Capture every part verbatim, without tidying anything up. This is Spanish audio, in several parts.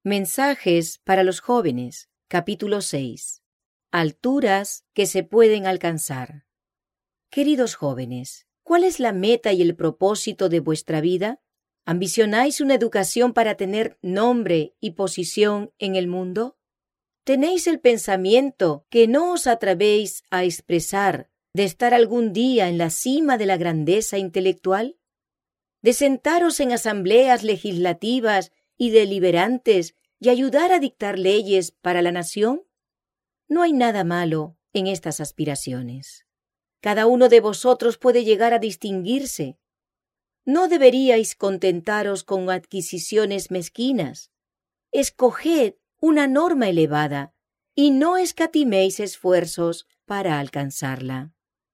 Mensajes para los jóvenes, capítulo seis. Alturas que se pueden alcanzar. Queridos jóvenes, ¿cuál es la meta y el propósito de vuestra vida? ¿Ambicionáis una educación para tener nombre y posición en el mundo? ¿Tenéis el pensamiento que no os atrevéis a expresar de estar algún día en la cima de la grandeza intelectual? ¿De sentaros en asambleas legislativas y deliberantes y ayudar a dictar leyes para la nación? No hay nada malo en estas aspiraciones. Cada uno de vosotros puede llegar a distinguirse. No deberíais contentaros con adquisiciones mezquinas. Escoged una norma elevada y no escatiméis esfuerzos para alcanzarla.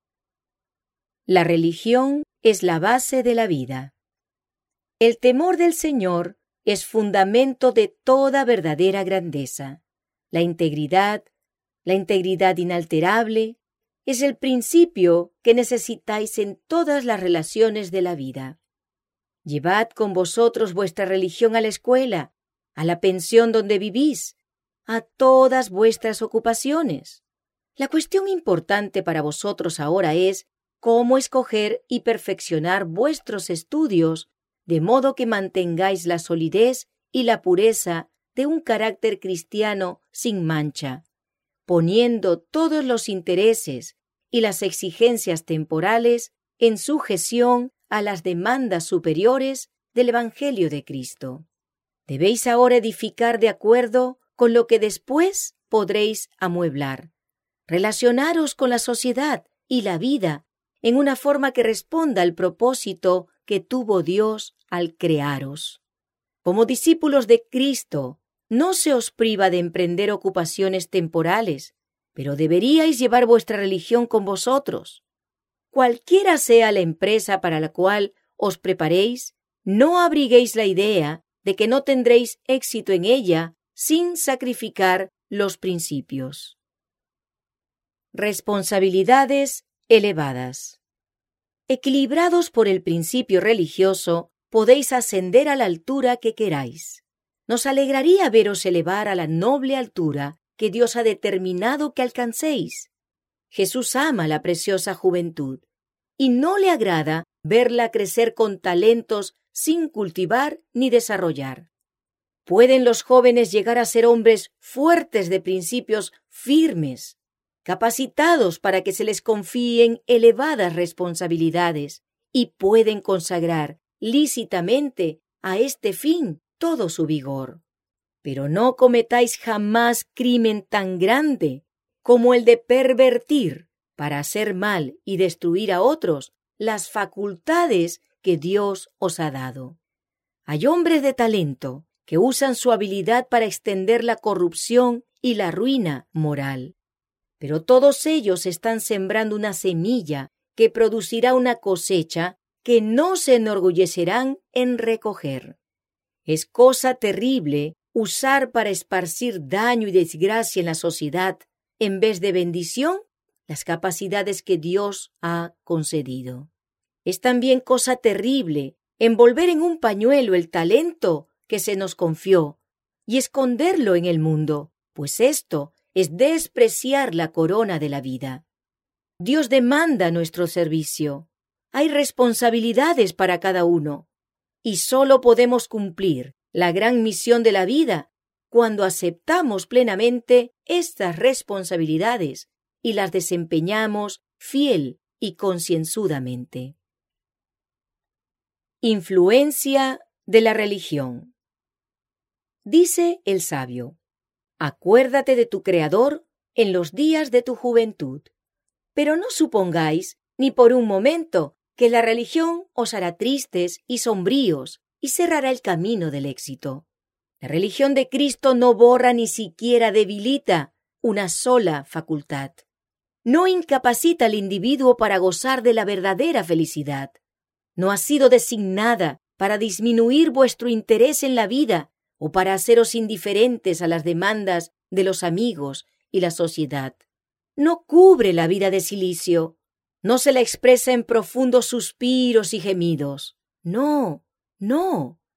La religión es la base de la vida. El temor del Señor es fundamento de toda verdadera grandeza. La integridad, la integridad inalterable, es el principio que necesitáis en todas las relaciones de la vida. Llevad con vosotros vuestra religión a la escuela, a la pensión donde vivís, a todas vuestras ocupaciones. La cuestión importante para vosotros ahora es cómo escoger y perfeccionar vuestros estudios de modo que mantengáis la solidez y la pureza de un carácter cristiano sin mancha, poniendo todos los intereses y las exigencias temporales en sujeción a las demandas superiores del Evangelio de Cristo. Debéis ahora edificar de acuerdo con lo que después podréis amueblar. Relacionaros con la sociedad y la vida en una forma que responda al propósito que tuvo Dios al crearos. Como discípulos de Cristo, no se os priva de emprender ocupaciones temporales, pero deberíais llevar vuestra religión con vosotros. Cualquiera sea la empresa para la cual os preparéis, no abriguéis la idea de que no tendréis éxito en ella sin sacrificar los principios. Responsabilidades elevadas. Equilibrados por el principio religioso, podéis ascender a la altura que queráis. Nos alegraría veros elevar a la noble altura que Dios ha determinado que alcancéis. Jesús ama la preciosa juventud y no le agrada verla crecer con talentos sin cultivar ni desarrollar. ¿Pueden los jóvenes llegar a ser hombres fuertes de principios firmes, capacitados para que se les confíen elevadas responsabilidades y pueden consagrar lícitamente a este fin todo su vigor? Pero no cometáis jamás crimen tan grande como el de pervertir, para hacer mal y destruir a otros, las facultades que Dios os ha dado. Hay hombres de talento que usan su habilidad para extender la corrupción y la ruina moral. Pero todos ellos están sembrando una semilla que producirá una cosecha que no se enorgullecerán en recoger. Es cosa terrible usar para esparcir daño y desgracia en la sociedad, en vez de bendición, las capacidades que Dios ha concedido. Es también cosa terrible envolver en un pañuelo el talento que se nos confió y esconderlo en el mundo, pues esto es despreciar la corona de la vida. Dios demanda nuestro servicio. Hay responsabilidades para cada uno, y solo podemos cumplir la gran misión de la vida cuando aceptamos plenamente estas responsabilidades y las desempeñamos fiel y concienzudamente. Influencia de la religión. Dice el sabio: acuérdate de tu Creador en los días de tu juventud, pero no supongáis ni por un momento que la religión os hará tristes y sombríos y cerrará el camino del éxito. La religión de Cristo no borra ni siquiera debilita una sola facultad. No incapacita al individuo para gozar de la verdadera felicidad. No ha sido designada para disminuir vuestro interés en la vida o para haceros indiferentes a las demandas de los amigos y la sociedad. No cubre la vida de cilicio. No se la expresa en profundos suspiros y gemidos. No, no.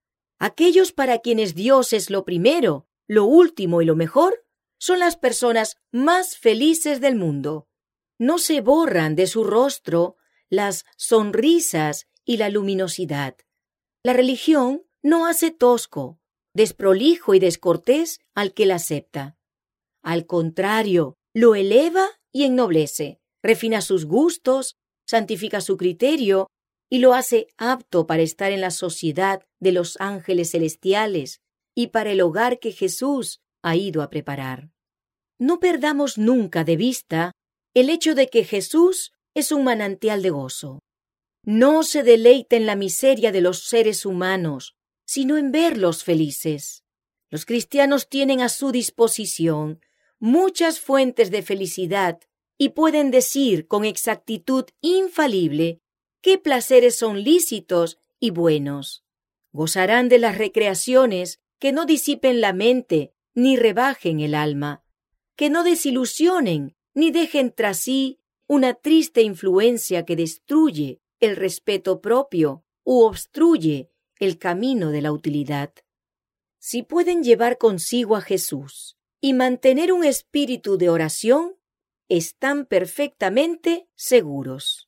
Aquellos para quienes Dios es lo primero, lo último y lo mejor, son las personas más felices del mundo. No se borran de su rostro las sonrisas y la luminosidad. La religión no hace tosco, desprolijo y descortés al que la acepta. Al contrario, lo eleva y ennoblece, refina sus gustos, santifica su criterio y lo hace apto para estar en la sociedad de los ángeles celestiales y para el hogar que Jesús ha ido a preparar. No perdamos nunca de vista el hecho de que Jesús es un manantial de gozo. No se deleita en la miseria de los seres humanos, sino en verlos felices. Los cristianos tienen a su disposición muchas fuentes de felicidad y pueden decir con exactitud infalible qué placeres son lícitos y buenos. Gozarán de las recreaciones que no disipen la mente ni rebajen el alma, que no desilusionen ni dejen tras sí una triste influencia que destruye el respeto propio u obstruye el camino de la utilidad. Si pueden llevar consigo a Jesús y mantener un espíritu de oración, están perfectamente seguros.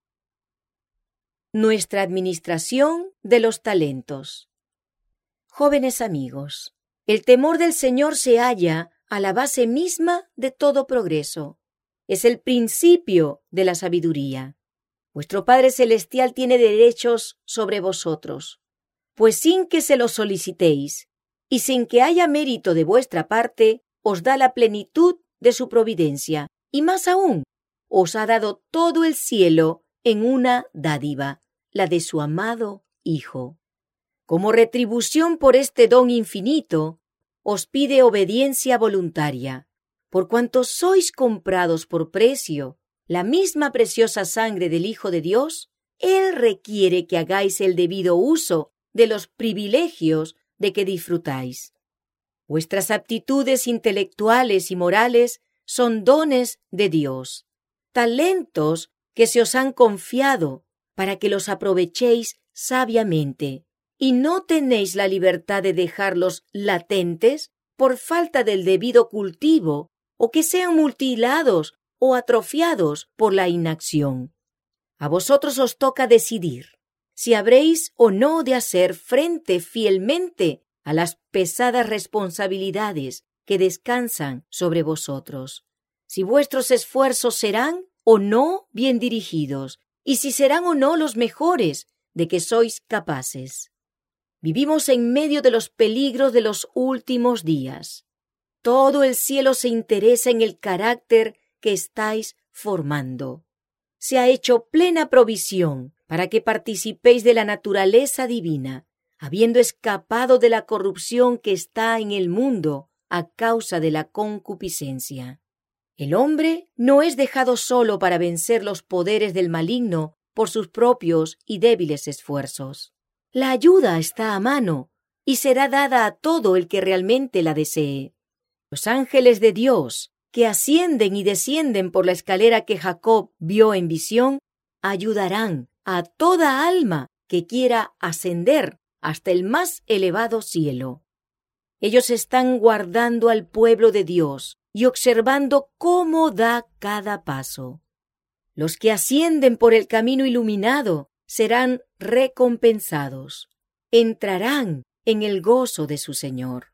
Nuestra administración de los talentos. Jóvenes amigos, el temor del Señor se halla a la base misma de todo progreso. Es el principio de la sabiduría. Vuestro Padre Celestial tiene derechos sobre vosotros, pues sin que se los solicitéis y sin que haya mérito de vuestra parte, os da la plenitud de su providencia, y más aún, os ha dado todo el cielo en una dádiva, la de su amado Hijo. Como retribución por este don infinito, os pide obediencia voluntaria, por cuanto sois comprados por precio, la misma preciosa sangre del Hijo de Dios, Él requiere que hagáis el debido uso de los privilegios de que disfrutáis. Vuestras aptitudes intelectuales y morales son dones de Dios, talentos que se os han confiado para que los aprovechéis sabiamente, y no tenéis la libertad de dejarlos latentes por falta del debido cultivo o que sean mutilados o atrofiados por la inacción. A vosotros os toca decidir si habréis o no de hacer frente fielmente a las pesadas responsabilidades que descansan sobre vosotros, si vuestros esfuerzos serán o no bien dirigidos, y si serán o no los mejores de que sois capaces. Vivimos en medio de los peligros de los últimos días. Todo el cielo se interesa en el carácter que estáis formando. Se ha hecho plena provisión para que participéis de la naturaleza divina, habiendo escapado de la corrupción que está en el mundo a causa de la concupiscencia. El hombre no es dejado solo para vencer los poderes del maligno por sus propios y débiles esfuerzos. La ayuda está a mano y será dada a todo el que realmente la desee. Los ángeles de Dios, que ascienden y descienden por la escalera que Jacob vio en visión, ayudarán a toda alma que quiera ascender hasta el más elevado cielo. Ellos están guardando al pueblo de Dios y observando cómo da cada paso. Los que ascienden por el camino iluminado serán recompensados, entrarán en el gozo de su Señor.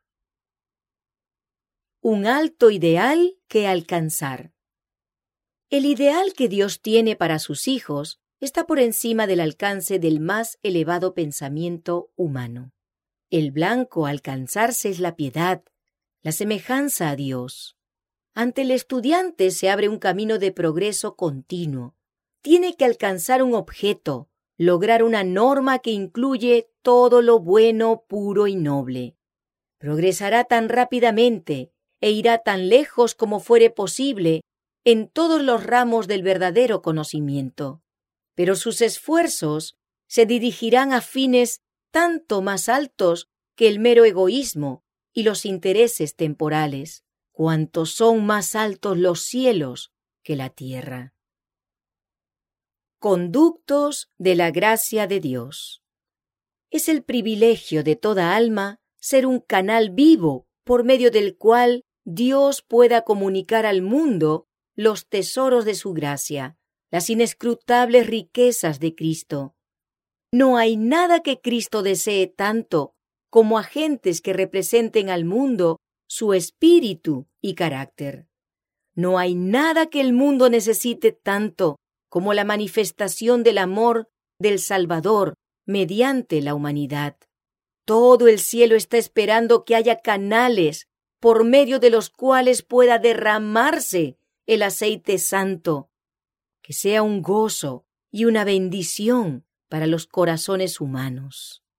Un alto ideal que alcanzar. El ideal que Dios tiene para sus hijos está por encima del alcance del más elevado pensamiento humano. El blanco a alcanzarse es la piedad, la semejanza a Dios. Ante el estudiante se abre un camino de progreso continuo. Tiene que alcanzar un objeto, lograr una norma que incluye todo lo bueno, puro y noble. Progresará tan rápidamente e irá tan lejos como fuere posible en todos los ramos del verdadero conocimiento. Pero sus esfuerzos se dirigirán a fines tanto más altos que el mero egoísmo y los intereses temporales, cuanto son más altos los cielos que la tierra. Conductos de la gracia de Dios. Es el privilegio de toda alma ser un canal vivo por medio del cual Dios pueda comunicar al mundo los tesoros de su gracia, las inescrutables riquezas de Cristo. No hay nada que Cristo desee tanto como agentes que representen al mundo su espíritu y carácter. No hay nada que el mundo necesite tanto como la manifestación del amor del Salvador mediante la humanidad. Todo el cielo está esperando que haya canales por medio de los cuales pueda derramarse el aceite santo, que sea un gozo y una bendición para los corazones humanos.